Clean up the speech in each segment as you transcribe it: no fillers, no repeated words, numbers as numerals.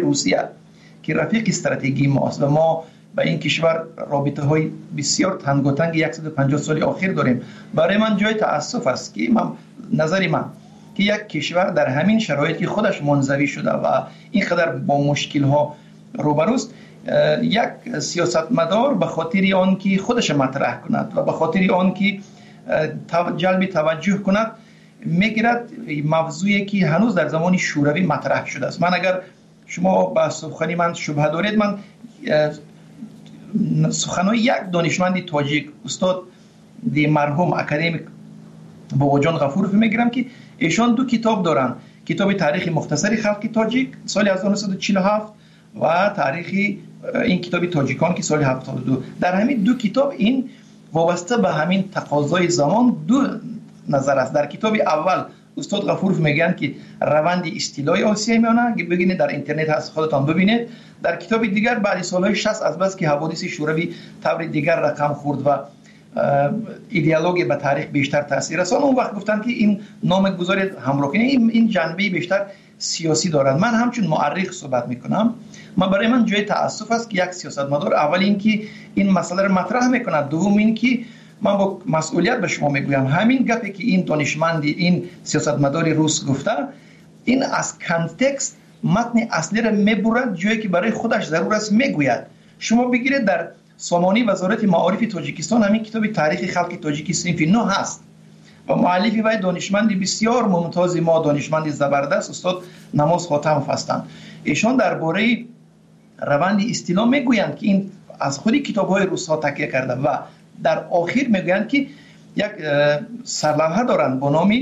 روسیه که رفیق استراتژی ماست و ما با این کشور رابطه های بسیار تنگاتنگ 150 سال اخیر داریم. برای من جای تأسف است که نظر من که یک کشور در همین شرایطی خودش منزوی شده و اینقدر با مشکل ها روبروست، یک سیاستمدار به خاطر آن که خودش مطرح کند و به خاطر آن که جلب توجه کند میگیرد موضوعی که هنوز در زمان شوروی مطرح شده است. من اگر شما با سخنی من شبهه دارید، من سخنهای یک دانشمند تاجیک استاد دی مرحوم اکادمیک باباجان غفورов میگیرم که ایشان دو کتاب دارن، کتاب تاریخ مختصری خلق تاجیک سال 1947 و تاریخ این کتاب تاجیکان که سال 72. در همین دو کتاب این وابسته به همین تقاضای زمان دو نظر است. در کتاب اول استاد غفورov میگن که روند استیلای آسیای میانه که بگینید در اینترنت هست خودتان ببینید. در کتاب دیگر بعد سالهای 60 از بس که حوادث شوروی طور دیگر رقم خورد و ایدئولوژی به تاریخ بیشتر تاثیر رساند، اون وقت گفتن که این نام گذاری همراه کنید این جنبه بیشتر سیاسی دارد. من همچون مؤرخ صحبت میکنم. برای من جای تأسف است که یک سیاستمدار اول اینکه این مسئله رو مطرح میکند، دوم اینکه من با مسئولیت به شما میگویم همین گپی که این دانشمند این سیاستمدار روس گفته، این از کانتکست متن اصلی را میبرد جایی که برای خودش ضرور است میگوید. شما بگیرید در سامانه وزارت معارف تاجیکستان همین کتاب تاریخ خلق تاجیک صنف 9 هست و مؤلف وی دانشمند بسیار ممتاز ما، دانشمند زبردست استاد نماز خاتمov هستند. ایشان درباره روند استیلا میگویند که این از خودی کتاب‌های روس‌ها تکیه کرده و در آخر میگویند که یک سرلوحه دارند با نام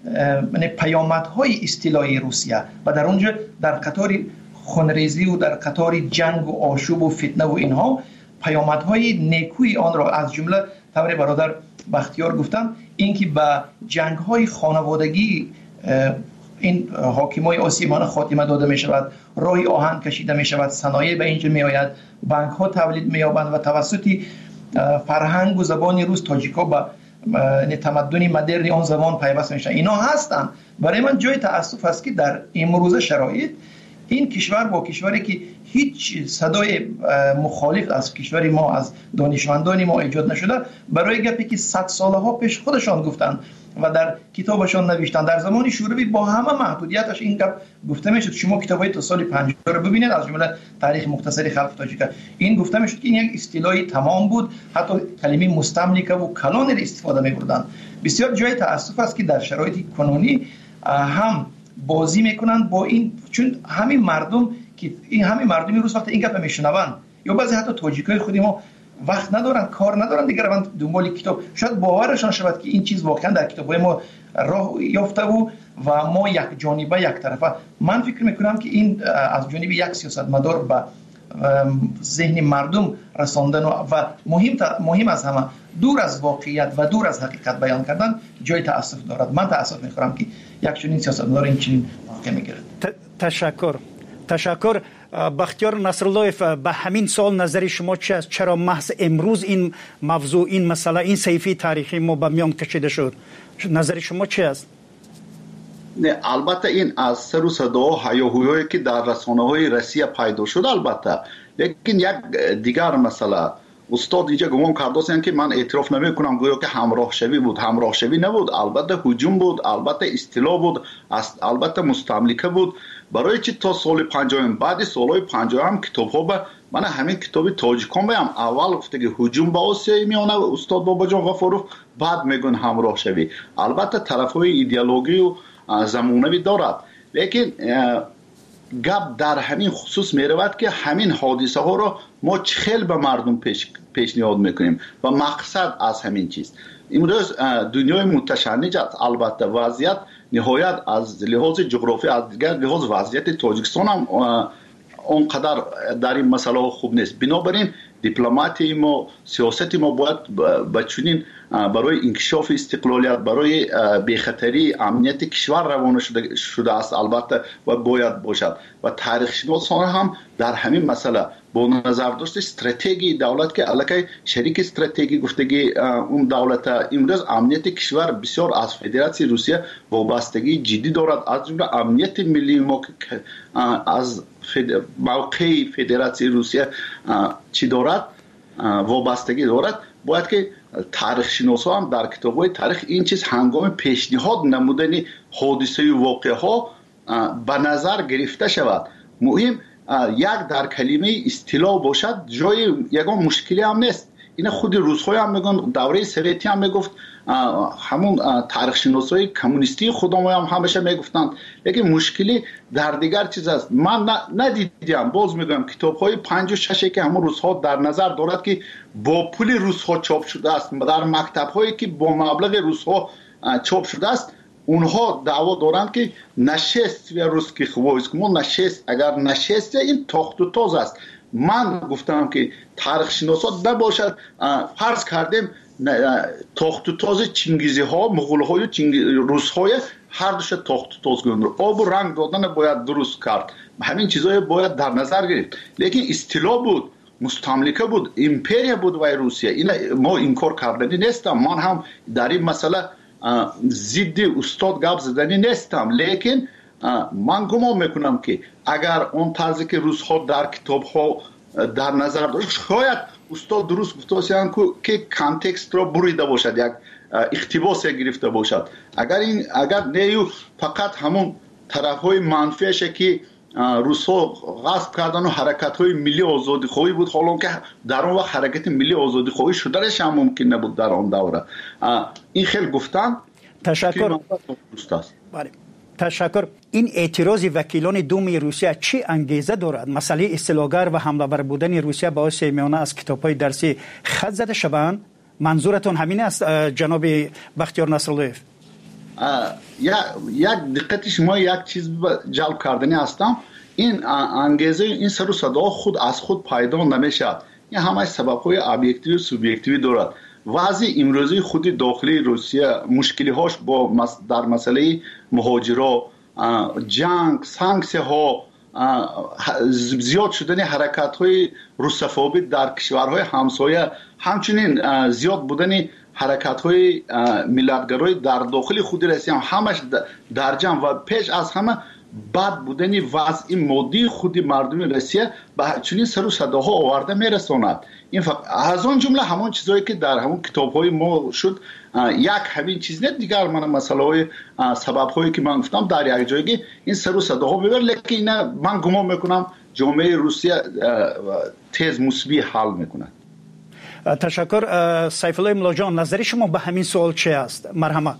پیامدهای استیلای روسیه و در اونجا در قطار خونریزی و در قطار جنگ و آشوب و فتنه و اینها پیامدهای نیکوی آن را از جمله طور برادر بختیار گفتم اینکه به جنگ‌های خانوادگی این حاکمای آسیمان خاتمه داده می شود، راه آهن کشیده می شود، صنایع به اینجا می آید، بانک ها تولید می یابند و توسط فرهنگ و زبان روس تاجیکا به تمدن مدرن آن زمان پیوست می شود. اینا هستند. برای من جای تأسف است که در امروز شرایط این کشور با کشوری که هیچ صدای مخالف از کشور ما از دانشمندان ما ایجاد نشده، برای گپی که 100 سالها پیش خودشان گفتند و در کتابشان نوشتن در زمان شوروی با همه محدودیتش این گپ گفته میشد. شما کتابای تا سال 50 رو ببینید از جمله تاریخ مختصری خلق تاجیک، این گفته میشد که این یک اصطلاحی تمام بود، حتی کلمه مستملکه و کلان را استفاده می‌کردند. بسیار جای تأسف است که در شرایط کنونی هم بازی میکنند با این، چون همین مردم که این همین مردمی روز وقت این گپ میشنوند یا بعضی حتی تاجیکای خودی ما وقت ندارن، کار ندارن دیگه، روند دنبال کتاب، شاید باورشان شود که این چیز واقعا در کتابای ما راه یافته و ما یک جانبه یک طرفه. من فکر میکنم که این از جانب یک سیاستمدار به ذهن مردم رساندن و مهم از همه دور از واقعیت و دور از حقیقت بیان کردن جای تأسف دارد. من تأسف میخورم که یک چنین سیاستمدار این چنین واقع میگیرد. تشکر. بختیار نصراللهیف، به همین سال نظر شما چی است؟ چرا محض امروز این موضوع، این مسئله، این صحیفه تاریخی ما به میان کشیده شد؟ نظر شما چی است؟ نه، البته این از سر و صدا و هیاهویی که در رسانه‌های روسیه پیدا شد البته، لیکن یک دیگر مسئله استاد اینجا گمان کرده که من اعتراف نمی کنم گویا که همراه شوی بود. همراه شوی نبود، البته هجوم بود، البته استیلا بود، البته مستملکه بود. برای چی تا سال 50 بعد سالهای 50 هم کتاب ها به من همین کتاب تاجیکان بیم اول گفته که هجوم به آسیای میانه استاد باباجان غفورov، بعد میگن همراه شوی. البته طرف های ایدئولوژی و زمانوی دارد، لیکن گپ در همین خصوص میرود که همین حادثه ها را ما چخیل به مردم پیشنهاد میکنیم و مقصد از همین چیز امروز دنیای متشنج است. البته وضعیت نهایت از لحاظ جغرافی، از دیگر لحاظ وضعیت تاجیکستان هم اونقدر در این مسئله خوب نیست. بنابراین دیپلماتی ما، سیاست ما باید بچونین برای انکشاف استقلالیت، برای بی‌خطری امنیت کشور روانه شده است البته و باید باشد و تاریخ شناسان هم در همین مسئله با نظر داشت استراتژی دولت که الکی شریک استراتژی گفتگی اون دولت امروز امنیت کشور بسیار از فدراسیون روسیه وابستگی جدی دارد، از جمله امنیت ملی ما از موقع فدراسیون روسیه چی دارد وابستگی دارد، باید که تاریخ شناسا هم در کتاب‌های تاریخ این چیز هنگام پیشنهاد نمودن حادثه و واقعه ها به نظر گرفته شود. مهم یک در کلمه اصطلاح باشد، جای یگان مشکلی هم نیست. این خود روس‌ها هم میگن، دوره سوئیتی هم میگفت، همون تاریخ شناسای کمونیستی خودم هم همیشه میگفتند. لیکن مشکلی در دیگر چیز است. من ندیدم، باز میگم کتاب‌های 5 و 6 که همون روس‌ها در نظر دارد که با پول روس‌ها چاپ شده است، در مکتب‌هایی که با مبلغ روس‌ها چاپ شده است، اونها دعوا دارند که نشست و روسکی خوایست ما نشست، اگر نشست این تاخت و تاز است. من گفتم که تاریخ شناسا نباشد، فرض کردیم تاخت و تاز چنگیزی ها، مغول های روس های هر دوش تاخت و تاز گذاشتن. آب و رنگ دادن باید درست کرد، همین چیزای باید در نظر گرفت. لیکن اصطلاح بود، مستملکه بود، امپریا بود و روسیه. این ما انکار کردنی نیستم، من هم در این مسئله ضد استاد گپ زدنی نیستم. لیکن من گمان میکنم که اگر اون طرزی که روس ها در کتاب ها در نظر داشت، شاید استاد درست گفته باشند که کانتکست را بریده باشد، یک اقتباس گرفته باشد. اگر نیو فقط همون طرف های منفیش که روس ها غصب کردن و حرکت های ملی آزادی خواهی بود، حالا که در اون وقت حرکت ملی آزادی خواهی شدنش هم ممکن نبود در آن دوره. این خیلی گفتن. تشکر. بله. تشکر. این اعتراض وکیلان دوم روسیه چه انگیزه دارد؟ مسئله اصطلاحگر و حمله‌آور بودن روسیه به آسیای میانه از کتاب‌های درسی خط زده شوند؟ منظورتون همین است جناب بختیار نصراللهیف؟ یک دقت شما یک چیز جلب کردنی هستم. این انگیزه، این سر و صدا خود از خود پیدا نمیشد. این همه سبب‌های ابجکتیو و سوبژکتیو دارد. وضع امروزی خود داخلی روسیه مشکلی هاش با در مسئله مهاجرا، جنگ، سانکسیون ها، زیاد شدن حرکت های روسفوبی در کشورهای همسایه، همچنین زیاد بودن حرکت های ملتگرای در داخل خود روسیه همش در جمع و پیش از همه بد بودن وضع مادی خود مردم روسیه به چنین سر و صداها آورده میرساند. این فقط از اون جمله همون چیزایی که در همون کتاب‌های ما شد، یک همین چیز نه دیگر، من مسئله سبب‌هایی که من گفتم در یک جایی این سر و صداها میبره. لیکن من گمان میکنم جامعه روسیه تیز مثبی حل میکنه. تشکر. سیف الله ملا جان، نظر شما به همین سوال چه است؟ مرحمت.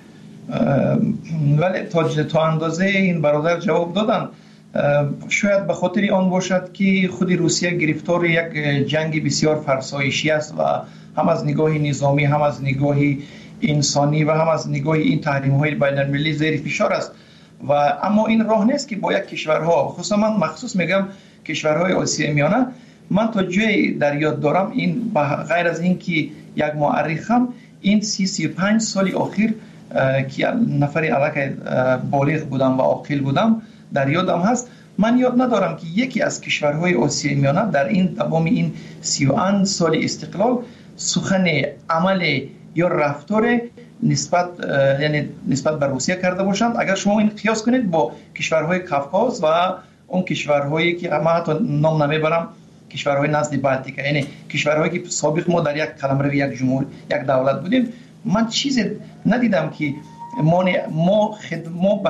ولی تا اندازه این برادر جواب دادن. شاید به خاطر آن باشد که خود روسیه گرفتار یک جنگ بسیار فرسایشی است و هم از نگاه نظامی، هم از نگاه انسانی و هم از نگاه این تحریم‌های بین‌المللی زیر فشار است. و اما این راه نیست که با یک کشورها، خصوصا من مخصوص میگم کشورهای آسیای میانه، من تا جای در یاد دارم، این غیر از این که یک مورخم، این 35 سال اخیر که نفر علاقه بالغ بودم و عاقل بودم در یادم هست، من یاد ندارم که یکی از کشورهای آسیای میانه در این تمام این 31 سال استقلال سخن عمل یا رفتار نسبت به روسیه کرده باشند. اگر شما این قیاس کنید با کشورهای کافکاز و اون کشورهایی که من حتی نام نمیبرم، کشورهای نزد بالتیک، یعنی کشورهایی که سابق ما در یک قلمرو یک جمهور یک دولت بودیم، من چیزی ندیدم که ما به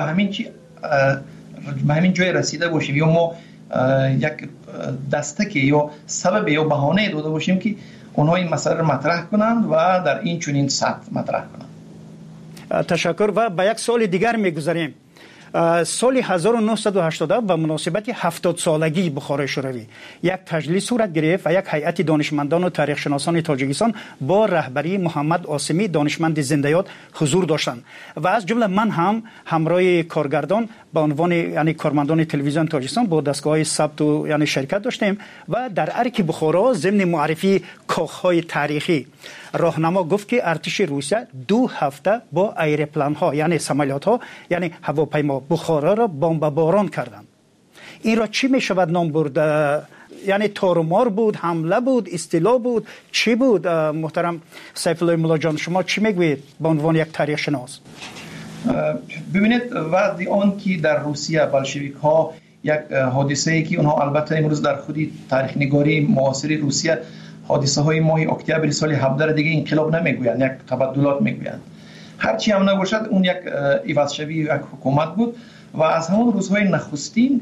همین جای رسیده باشیم یا ما یک دستک یا سبب یا بهانه داده باشیم که اونها این مسئله رو مطرح کنند و در این چنین سطح مطرح کنند. تشکر. و به یک سوال دیگر میگذاریم. سال 1980 به مناسبت 70 سالگی بخارای شوروی یک تجلیل صورت گرفت و یک هیئت دانشمندان و تاریخ شناسان تاجیکستان با رهبری محمد عاصمی دانشمند زنده یاد حضور داشتند و از جمله من هم همراه کارگردان به عنوان یعنی کارمندان تلویزیون تاجیکستان با دستگاه ثبت و یعنی شرکت داشتیم و در ارک بخارا ضمن معرفی کاخهای تاریخی راهنما گفت که ارتش روسیه 2 هفته با ایروپلان ها یعنی سمالیات ها یعنی هواپیما بخارا را بمباران کردند. این را چی می شود نام برد؟ یعنی تارمار بود، حمله بود، اصطلاح بود، چی بود؟ محترم سیف الله ملا جان، شما چی میگویید به عنوان یک تاریخ شناس؟ ببینید، وقتی آن که در روسیه بلشویک ها یک حادثه ای که اونها البته امروز در خودی تاریخ نگاری معاصر روسیه حادثه های ماه اکتبر سال 17 دیگه انقلاب نمیگویند، یک تبدلات میگویند. هرچی هم نباشد اون یک عوض شوی یک حکومت بود و از همون روزهای نخستین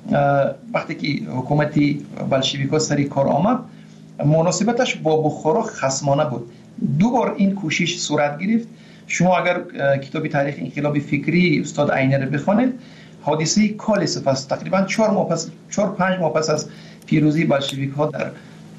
وقتی که حکومت بلشویک‌ها سری کار آمد مناسبتش با بخارا خصمانه بود. دو بار این کوشش صورت گرفت. شما اگر کتاب تاریخ انقلاب فکری استاد عینی رو بخونید، حادثه کالسف است. تقریبا 4-5 ماه پس از پیروزی بلشویک‌ها در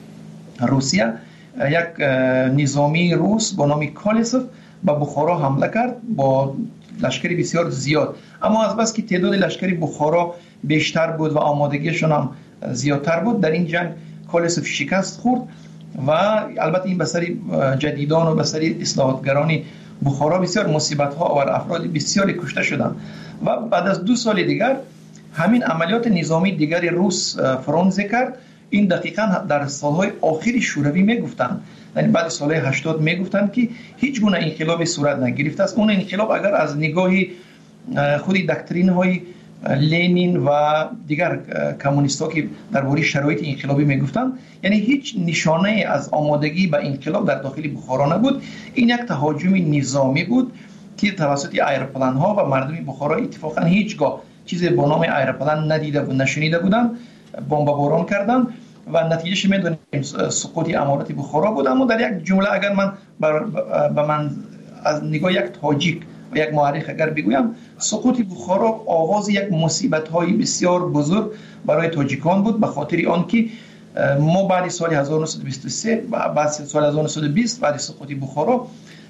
روسیه، یک نظامی روس با نام کالسف به بخارا حمله کرد با لشکری بسیار زیاد. اما از بس که تعداد لشکری بخارا بیشتر بود و آمادگیشون هم زیادتر بود، در این جنگ کالسف شکست خورد و البته این بسری جدیدان و بسری اصلاحاتگرانی بخارا بسیار مصیبت ها و افراد بسیاری کشته شدند و بعد از 2 سال دیگر همین عملیات نظامی دیگر روس فرانسه کرد. این دقیقاً در سالهای آخری شوروی میگفتند، یعنی بعد سالهای 80 میگفتند که هیچ گونه انقلابی صورت نگرفته است. اون انقلاب اگر از نگاه خودی دکترین های لنین و دیگر کمونیست‌ها که درباره شرایط انقلابی میگفتند، یعنی هیچ نشانه از آمادگی به انقلاب در داخل بخارا نبود. این یک تهاجم نظامی بود که توسط ایروپلان ها و مردم بخارا اتفاقا هیچگاه چیزی با نام ایروپلان ندیده و نشنیده بودند، بمباران کردند و نتیجهش میدونیم سقوط امارات بخارا بود. اما در یک جمله اگر من به من از نگاه یک تاجیک و یک مورخ اگر بگویم، سقوط بخارا آغاز یک مصیبت‌های بسیار بزرگ برای تاجیکان بود، به خاطر آنکه ما بعد سال 1923 و بعد سال 1920 بعد سقوط بخارا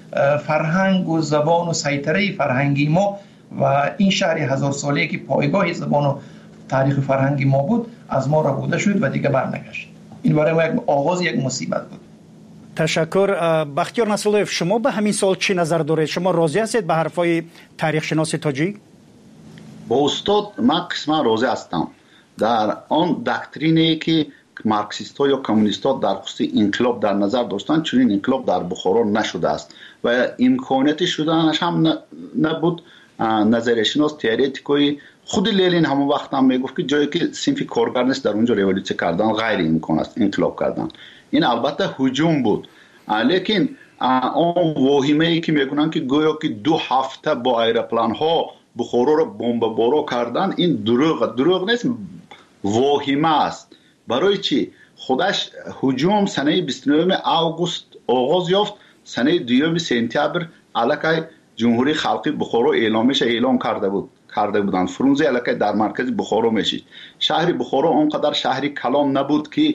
فرهنگ و زبان و سیطره فرهنگی ما و این شهر 1000 ساله‌ای که پایگاه زبان و تاریخ فرهنگی ما بود از ما ربوده شد و دیگه برنگشت. این برای ما یک آغاز یک مصیبت بود. تشکر. بختیار نصراللهیف، شما به همین سال چی نظر دارید؟ شما راضی هستید به حرفای تاریخ شناس تاجیک؟ با استاد من قسما راضی هستم. در آن دکترینی که مارکسیست‌ها یا کمونیست‌ها در خصوص انقلاب در نظر داشتند، چنین انقلاب در بخارا نشده است و امکانیت شدنش هم نبود. نظریه شناس تئوریتیکوی خود لنین همون وقت هم میگفت که جایی که صنف کارگر نیست در اونجا ریولوسیون کردن غیر امکان است، انقلاب کردن. این البته هجوم بود، لیکن اون واهمه‌ای که میگن که گویا که 2 هفته با ایروپلان ها بخارا رو بمباران کردن، این دروغ نیست، واهمه است. برای چی؟ خودش هجوم سنه 29 آگوست آغاز یافت، سنه 2 سپتامبر علیه جمهوری خلقی بخارا اعلام کرده بودند. فرانسه علیه در مرکز بخارا میشید. شهر بخارا اونقدر شهری کلان نبود که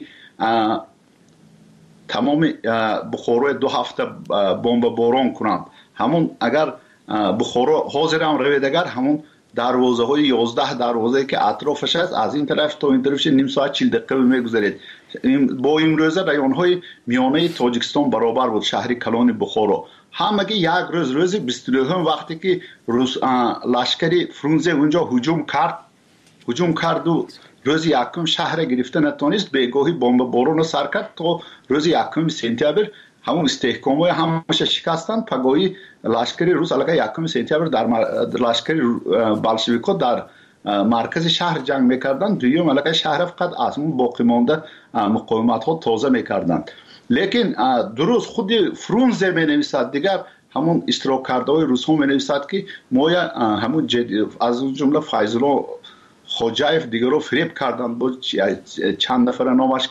تمام بخارا 2 هفته بمباران کنند. همون اگر بخارا حاضر هم روید، اگر همون دروازه های 11 دروازه که اطرافش است، از این طرف تا این طرفش نیم ساعت 40 دقیقه میگذرید. با این روزه رایون های میانه تاجیکستان برابر بود شهر کلان بخارا. همگی یک روز 22 وقتی که لشکری فرانسه اونجا هجوم کرد و روز 1 شهر گرفته نتونست، بگاهی بمباران سر کرد تا روز 1 سپتامبر همون استحکام‌های همش شکستن. پگاهی لشکری روس علیه 1 سپتامبر در لشکری بلشویک‌ها در مرکز شهر جنگ میکردن، دوم علیه شهر فقط از اون باقی مانده مقاومت‌ها تازه میکردند. لیکن درست خود فرانسه مینویسد، دیگر همون اشتراک کرده های روس ها مینویسد که ما همون از اون جمله فیض‌الله خوجایف دیگر رو فریب کردن با چند نفر نامش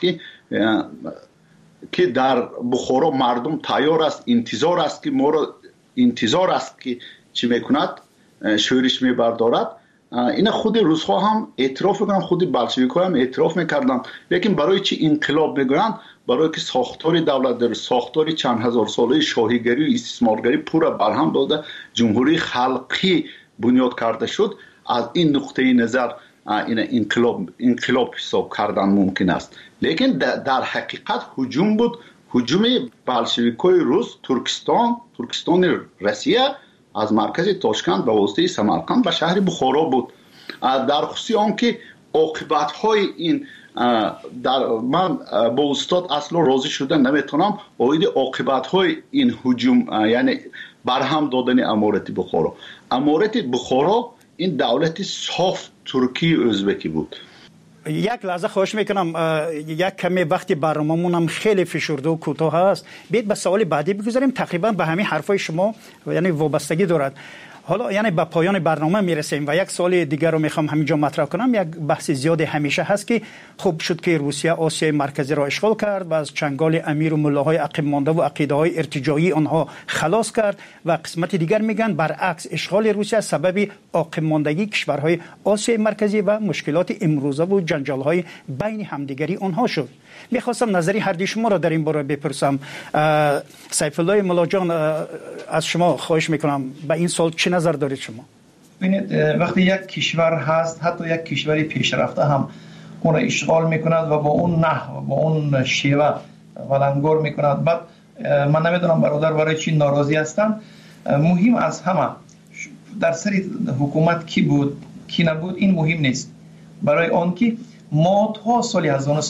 که در بخارا مردم تیار است، انتظار است که ما را انتظار است که چی میکند، شورش میبردارد. این خود روس ها هم اعتراف میکنن، خود بلشویک ها هم اعتراف میکردن. لیکن برای چی انقلاب میگویند؟ برای که ساختار دولت در ساختار چند هزار ساله شاهیگری و استثمارگری پورا برهم داده، جمهوری خلقی بنیاد کرده شد. از این نقطه نظر این انقلاب حساب کردن ممکن است. لیکن در حقیقت هجوم بود، هجوم بلشویک‌های روس ترکستان روسیه از مرکز تاشکند به واسطه سمرقند به شهر بخارا بود. در خصوص آنکه عاقبت‌های این من با استاد اصلا راضی شدن نمیتونم اوید عاقبت‌های این هجوم، یعنی برهم دادن امارت بخارا. امارت بخارا این دولت صاف ترکی ازبکی بود. یک لحظه خواهش میکنم، یک کمی وقتی برنامه‌مون هم خیلی فشرده و کوتاه است، بیاید به سوال بعدی بگذاریم. تقریبا به همین حرفای شما یعنی وابستگی دارد. حالا یعنی به پایان برنامه میرسیم و یک سوال دیگر رو میخوام همینجا مطرح کنم. یک بحث زیاد همیشه هست که خوب شد که روسیه آسیای مرکزی را اشغال کرد و از چنگال امیر و ملاهای عقب مانده و عقیده های ارتجاعی آنها خلاص کرد و قسمت دیگر میگن برعکس اشغال روسیه سبب عقب ماندگی کشورهای آسیای مرکزی و مشکلات امروزه و جنجال های بین همدیگری آنها شد. میخواستم نظری هر دوی شما را در این باره بپرسم. سیف الله ملا جان، از شما خواهش میکنم به این سال چه نظر دارید شما؟ ببینید، وقتی یک کشور هست، حتی یک کشوری پیشرفته هم اون را اشغال میکند و با اون نحو و با اون شیوه ولنگور میکند، بعد من نمیدونم برادر برای چی ناراضی هستن. مهم از همه در سر حکومت کی بود کی نبود این مهم نیست، برای آن که ما تا سال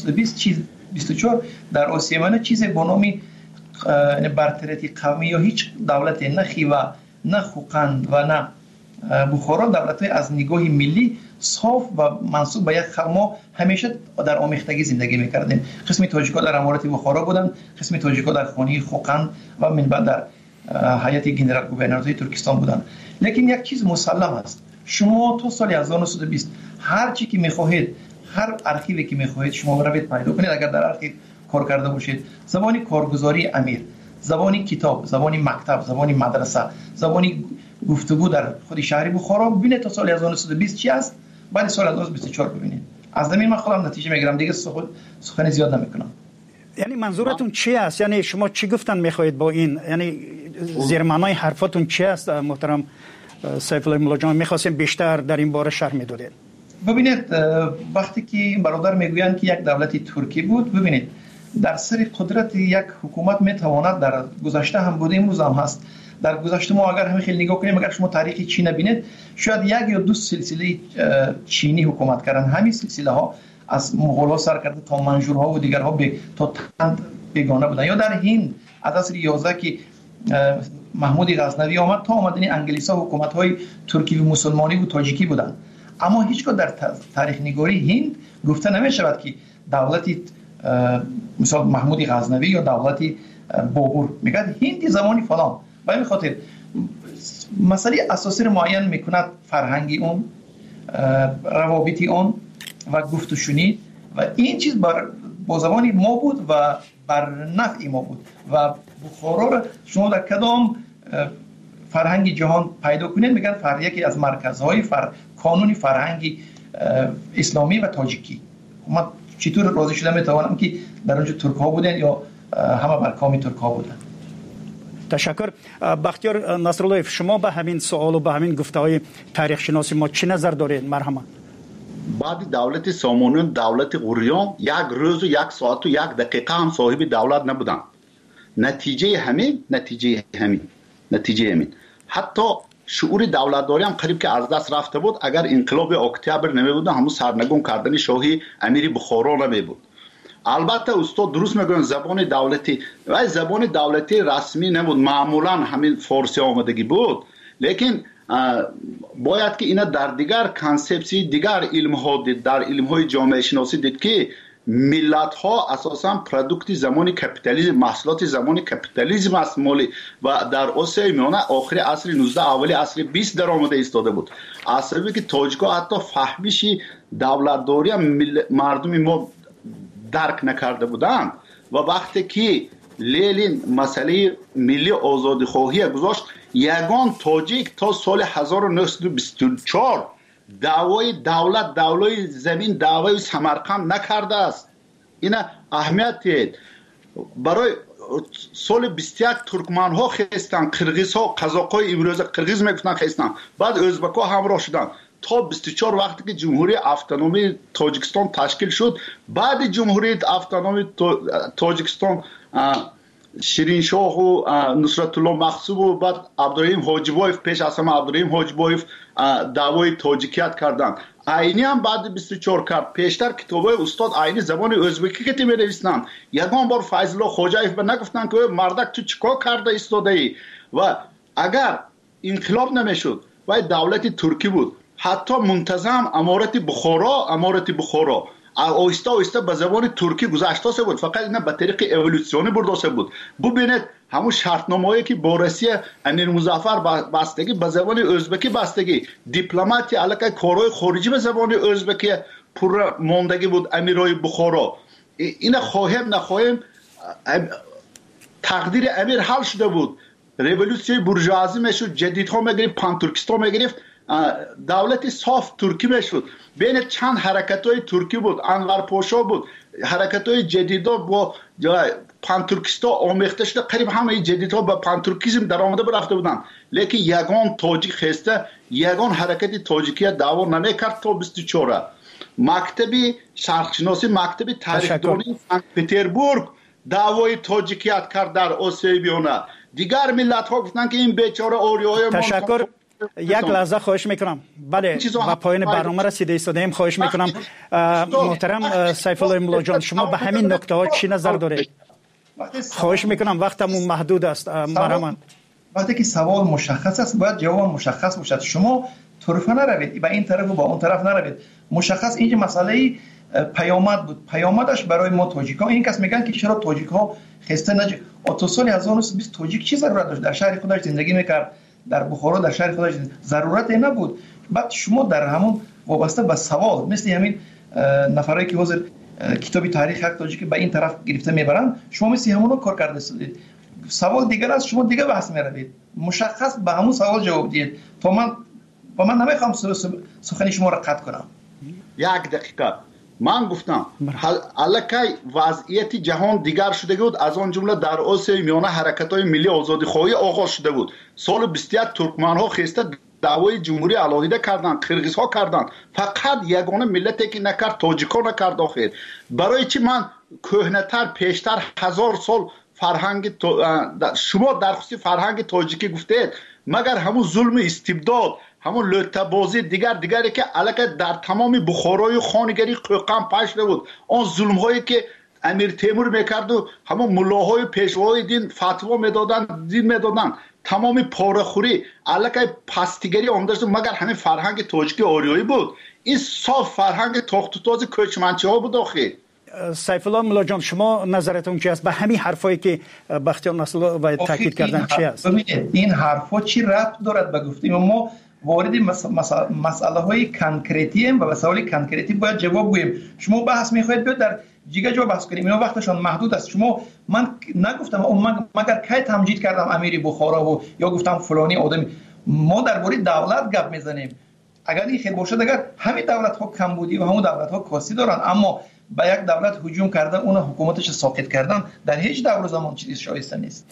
1924 در آسیای من چیزی به نام برتریتی قومی یا هیچ دولت نه خیوه نه خوقند و نه بخارا دولت‌های از نگاه ملی صاف و منسوب به یک ما همیشه در آمیختگی زندگی می‌کردیم. قسمی تاجیک‌ها در امارات بخارا بودند، قسمی تاجیک‌ها در خانه خوقند و من بعد در هیئت گنرال گوورنورهای ترکستان بودند. لیکن یک چیز مسلم است، شما تا سال 1920 هر چی که می‌خواهید، هر ارشیوی که می‌خواهید شما بروید پیدا کنید. اگر در ارشیو کار کرده باشید، زبانی کارگزاری امیر، زبانی کتاب، زبانی مکتب، زبانی مدرسه، زبانی گفتگو در خود شهر بخارا ببینید تا سال 1920 چی است، بعد سال 1924 ببینید. از زمین من خودم نتیجه میگیرم، دیگه سخن زیاد نمیکنم. یعنی منظورتون چی است؟ یعنی شما چی گفتن میخواهید با این؟ یعنی زیر معنای حرفاتون چی است محترم سیف الله ملا جان؟ میخواستیم بیشتر در این باره شرح میدادید. ببینید، وقتی که برادر میگویند که یک دولتی ترکی بود، ببینید در سر قدرت یک حکومت میتواند، در گذشته هم بوده امروز هم هست، در گذشته ما اگر همین خیلی نگاه کنیم، اگر شما تاریخ چین ببینید، شاید یک یا دو سلسله چینی حکومت کردن. همین سلسله ها از مغول‌ها سر کرده تا منجورها و دیگرها تا تند بیگانه بودن. یا در هند از عصر 11 که محمود غزنوی آمد تا آمدن انگلیس‌ها حکومت‌های ترکی و مسلمانی و تاجیکی بودن. اما هیچگاه در تاریخ نگاری هند گفته نمی‌شود که دولتی مثلا محمود غزنوی یا دولتی بابور، میگه هندی زمانی فلان. به این خاطر مسئله اساسی رو معین میکند فرهنگی اون، روابطی اون و گفت و شنید، و این چیز با زبانی ما بود و بر نفع ما بود. و بخارا رو شما در کدام فرهنگی جهان پیدا کنید، میگن یکی از مرکزهای کانونی فرهنگی اسلامی و تاجیکی. من چطور راضی شدم میتوانم که در اونجا ترک ها بودن یا همه بر کامی ترک ها بودن. تشکر. بختیار نصرالله، شما به همین سوال و به همین گفته‌های تاریخ شناسی ما چه نظر دارید؟ مرحبا. بعد دولت سامانیان، دولت غوریان یک روز و یک ساعت و یک دقیقه هم صاحب دولت نبودن. نتیجه همین حتی شعور دولتداری هم قریب که از دست رفته بود. اگر انقلاب اکتبر نمی بود، همون سرنگون کردن شاهی امیر بخارا نمی بود. البته استاد درست میگن زبان دولتی و زبان دولتی رسمی نبود، معمولا همین فارسی آمدگی بود. لیکن باید که اینا در دیگر کانسپسی، دیگر علم ها دید، در علم های جامعه شناسی دید که ملت ها اساسا پروداکت زمان کپیتالیسم، محصولات زمان کپیتالیسم است مالی و در آسیای میانه آخر عصر 19 اولی عصر 20 در آمده ایستاده بود. اصلا که تاجیک‌ها حتی فهمیش دولتداری مردم ما درک نکرده بودند و وقتی که لنین مسئله ملی آزادی خواهی گذاشت، یگان تاجیک تا سال 1924 دعوای دولت، دعوای زمین، دعوای سمرقند نکرده است. این اهمیت برای سال 21 ترکمن ها خستن، قرغیز ها، قزاق های امروز قرغیز میگفتن خستن، بعد ازبک ها همراه شدن تا 24 وقتی که جمهوری اتونومی تاجیکستان تشکیل شد. بعد جمهوری اتونومی تاجیکستان شیرین شاه و نصرت الله مخصوب و بعد عبدالرحیم حاجیبایف، پیش از همه عبدالرحیم حاجیبایف دعوای تاجیکیت کردند. عینی هم بعد 24 کرد. پیشتر کتابای استاد عینی زبان ازبکی که می نویسند. یگان بار فیض الله خوجایف به نگفتن که مردک تو چیکار کرده ایستاده ای؟ و اگر انقلاب نمیشد و دولت ترکی بود، حتی منتظم امارت بخارا آیسته آیسته به زبان ترکی گذاشته بود، فقط نه به طریق اِوولوسیونی برداشته بود. ببینید همون شرطنامه‌ای که با روسیه امیر مظفر بستگی به زبان ازبکی بستگی، دیپلماتی علاقه کارهای خارجی به زبان ازبکی پر ماندگی بود. امیرای بخارا این خواهیم نخواهیم تقدیر امیر حل شده بود. رولوسیون بورژوازی میشد، جدیدها میگرفت، پان ترکستان میگرفت، دولت صاف ترکی میشد. بین چند حرکت‌های ترکی بود، انور پاشا بود، حرکت‌های جدیدا با پان ترکستان آمیخته شده، قریب همه جدیدها با پان ترکیسم در آمده برفته بودن. لیکن یگان تاجیک خسته، یگان حرکت تاجیکیه دعوا نمیکرد تا 24. مکتبی شرقشناسی، مکتبی تاریخ‌دانی سنت پترزبورگ دعوای تاجیکیت کرد در آسیای بیونه. دیگر ملت‌ها گفتن که این بیچاره آریاهای ما. تشکر. یک لحظه خواهش میکنم. بله، با پایان برنامه رسیده ایستادیم. خواهش میکنم محترم سیف الله ملا جان، شما به همین نکته ها چی نظر دارید؟ خواهش میکنم، وقتمون محدود است. مرحبا. وقتی که سوال مشخص است باید جواب مشخص باشد. شما طرفه نروید، با این طرف و با اون طرف نروید. مشخص اینجا مسئله پیامد بود. پیامدش برای ما تاجیک‌ها، این کس میگن که چرا تاجیک‌ها خسته نشه. تا سال 1920 تاجیک چی ضرورت داشت؟ در شهر خودش زندگی میکرد، در بخارا در شهر خودش ضرورت نبود. بعد شما در همون وابسته به سوال مثل همین نفرایی که حاضر کتابی تاریخ حق تاجیک به این طرف گرفته میبرن، شما مثل همون کار کرده استید. سوال دیگر است، شما دیگه بحث میروید. مشخص به همون سوال جواب دید. تا من نمیخوام سخن شما را قطع کنم. یک دقیقه من گفتم الکی وضعیت جهان دیگر شده بود. از آن جمله در آسیای میانه حرکت‌های ملی آزادی خواهی آغاز شده بود. سال 21 ترکمن‌ها خسته دعوای جمهوری علاهیده کردند، قرقیزها کردند. فقط یگانه ملتی که نکرد تاجیک‌ها نکرد. آخر برای چی من کهنه‌تر پیشتر 1000 سال فرهنگ شما در خصوص فرهنگ تاجیکی گفتید، مگر همون ظلم استبداد، همون لطبازی دیگری که علاقه در تمام بخارای خانگری قوقم پشت بود، آن ظلم هایی که امیر تیمور میکرد و همون ملاهای پیشوای دین فتوا میدادن، دین میدادن، تمام پاره‌خوری علاقه پستیگری آمداشت، مگر همین فرهنگ تاجیکی آریایی بود. این صاف فرهنگ تاخت و تاز کوچمنچی ها بود. آخه سیف الله ملا جان، شما نظرتون چی است به همین حرفایی که بختیار نصر الله تاکید کردن چی است؟ ببینید این حرفا چی ربط دارد به گفتیم ما وارد مسئله های کنکریتی ام و مسائل کنکریتی باید جواب گوییم. شما بحث میخواهید بیاد در جیگه جا بحث کنیم، اینا وقتشان محدود است. من نگفتم مگر کی تمجید کردم امیر بخارا و یا گفتم فلانی آدم. ما درباره دولت گپ میزنیم. اگر این خیر باشد، اگر همین دولت ها کمبودی و همون دولت ها کاسی دارن، اما به یک دولت هجوم کردن، اون حکومتش ساقط کردن در هیچ دور زمان چیزی شایسته نیست.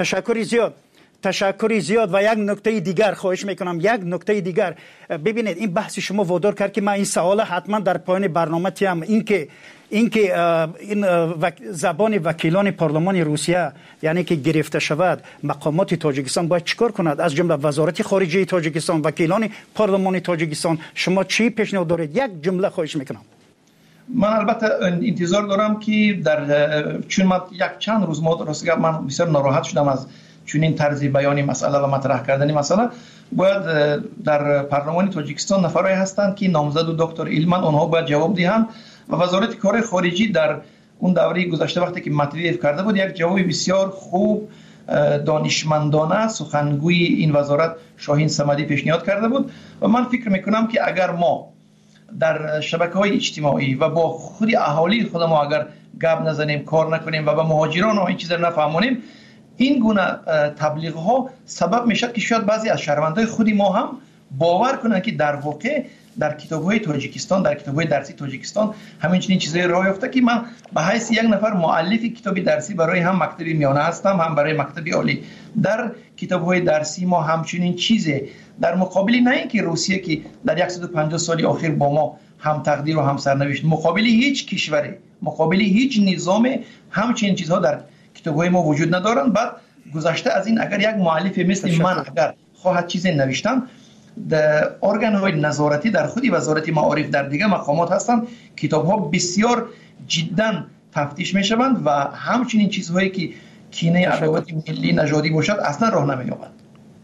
تشکری زیاد. و یک نکته دیگر خواهش میکنم، یک نکته دیگر. ببینید این بحث شما وادار کرد که من این سوال حتما در پایان برنامه تیم، اینکه زبان وکیلان پارلمان روسیه یعنی که گرفته شود، مقامات تاجیکستان باید چیکار کند؟ از جمله وزارت خارجه تاجیکستان، وکیلان پارلمان تاجیکستان، شما چی پیشنهاد دارید؟ یک جمله خواهش میکنم. من البته انتظار دارم که چون من چند روز من بسیار ناراحت شدم از چون این طرز بیانی مسئله و مطرح کردن مسئله. باید در پارلمان تاجیکستان نفرایی هستند که نامزد و دکتر ایلمن، آنها باید جواب دهند و وزارت کار خارجی در اون دوره گذشته وقتی که مطرح کرده بود یک جواب بسیار خوب دانشمندانه سخنگوی این وزارت شاهین صمدی پیشنهاد کرده بود و من فکر میکنم که اگر ما در شبکه‌های اجتماعی و با خود اهالی خود ما اگر گپ نزنیم، کار نکنیم و به مهاجران این چیزا نفهمونیم، این گونه تبلیغ ها سبب میشد که شاید بعضی از شهروندای خودی ما هم باور کنند که در واقع در کتاب‌های تاجیکستان، در کتاب‌های درسی تاجیکستان همین چنین چیزای راه یافته که من به حیث یک نفر مؤلف کتابی درسی برای هم مکتب میانه هستم، هم برای مکتب عالی. در کتاب‌های درسی ما همچنین چیزی در مقابل نه اینکه روسیه که در 150 سال اخیر با ما هم تقدیر و هم سرنوشت، مقابل هیچ کشوری، مقابل هیچ نظام همچنین چیزها در کتاب‌های ما وجود ندارند. بعد گذشته از این اگر یک مؤلف مثل من اگر خواهد چیزی نوشتن، در ارگان‌های نظارتی در خودی وزارت معارف در دیگه مقامات هستند، کتاب‌ها بسیار جداً تفتیش می‌شوند و همچنین چیزهایی که کینه عداوت ملی نژادی باشد اصلا راه نمی‌یابد.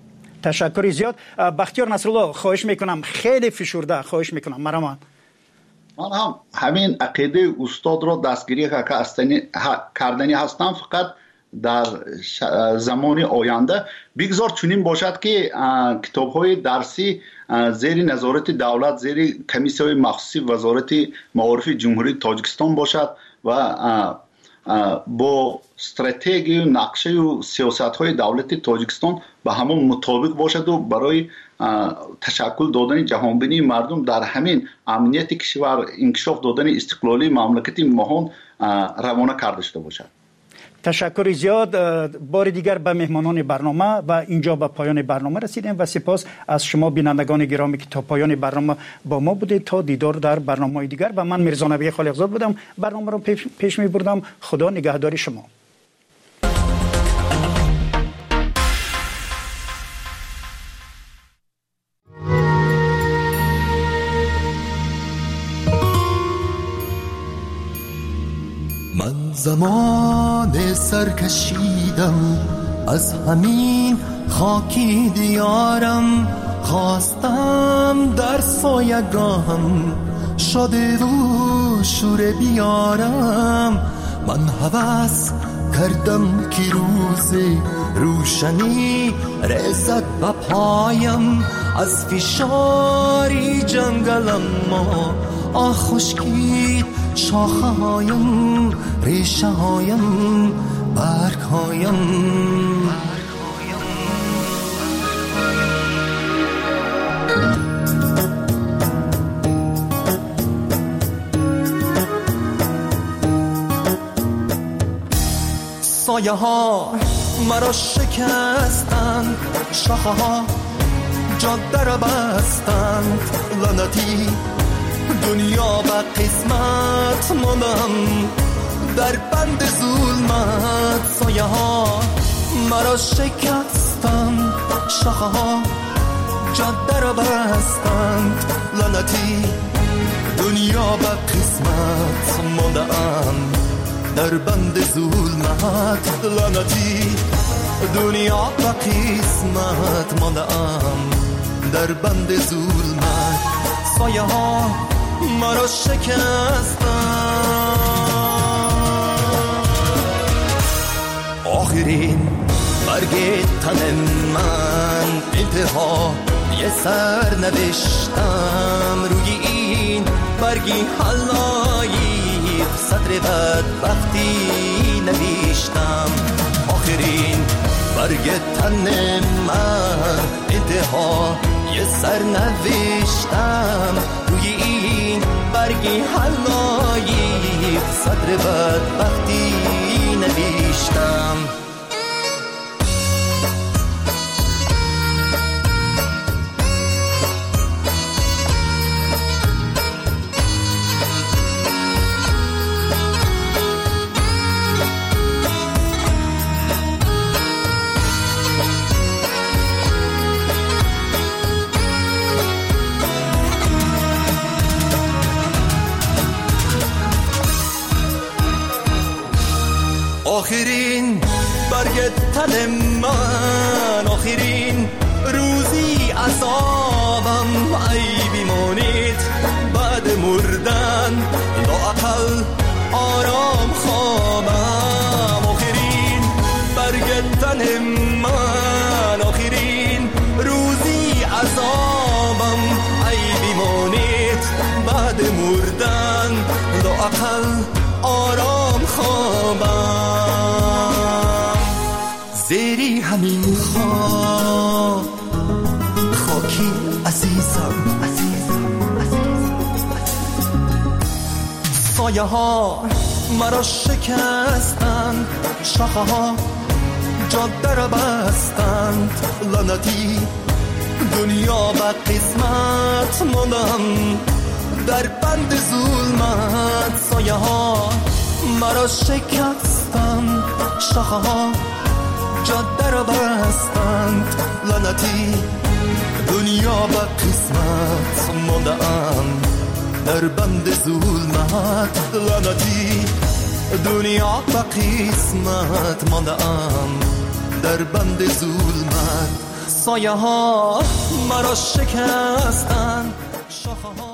تشکر زیاد. بختیار نصرالله خواهش میکنم، خیلی فشرده خواهش میکنم. مرحبا. من هم همین عقیده استاد را دستگیری کردنی هستم، فقط در زمان آینده بگذار چنین باشد که کتاب‌های درسی زیر نظارت دولت، زیر کمیسیون مخصوصی وزارت معارف جمهوری تاجیکستان باشد و با استراتژی و نقشه و سیاست‌های دولت تاجیکستان به همون مطابق باشد و برای تشکل دادن جهانبینی مردم در همین امنیت کشور، انکشاف دادن استقلالی مملکت مهان روانه کرده شده باشد. تشکر زیاد. بار دیگر به مهمانان برنامه و اینجا به پایان برنامه رسیدیم و سپاس از شما بینندگان گرامی که تا پایان برنامه با ما بودید. تا دیدار در برنامه‌های دیگر. و من میرزا نبی خالقزاد بودم، برنامه رو پیش می‌بردم. خدا نگهدار شما. زمان سرکشیدم از همین خاکی دیارم، خواستم در سایگاهم شده و شور بیارم. من هوس کردم که روز روشنی رسد به پایم، از فشاری جنگلم ما خشکید شاخه هایم، ریشه هایم، برگ هایم. سایه ها مرا شکستند، شاخه ها جاده را بستند. لعنتی دنیا به قسمت ماندم در بند ظلمت. سایه ها مرا شکستند، شاخه ها جاده را بستند. لعنتی دنیا به قسمت ماندم در بند ظلمت. لعنتی دنیا به قسمت ماندم در بند ظلمت. سایه ها مرا شکستند. آخرین برگ تن من انتها یه سر نوشتم، روی این برگی حلایی صدر بدبختی نوشتم. آخرین برگ تن من انتها یه سر نوشتم، روی این برگی حلایی صدر بدبختی نوشتم. آخرین برگ تن من، آخرین روزی عذابم، ای بیمانید بعد مردن لااقل آرام خوابم. آخرین برگ تن من، آخرین روزی عذابم، ای بیمانید بعد مردن لااقل آرام خوابم. زیری همین خاکی عزیزم. سایه ها مرا شکستند، شاخه ها جاده را بستند. لعنتی دنیا به قسمت ماندم در بند ظلمت. سایه ها مرا شکستند، شاخه ها جاده را بستند. لعنتی دنیا به قسمت ماندم در بند ظلمت. لعنتی دنیا به قسمت ماندم در بند ظلمت. سایه ها مرا شکستند، شاخه ها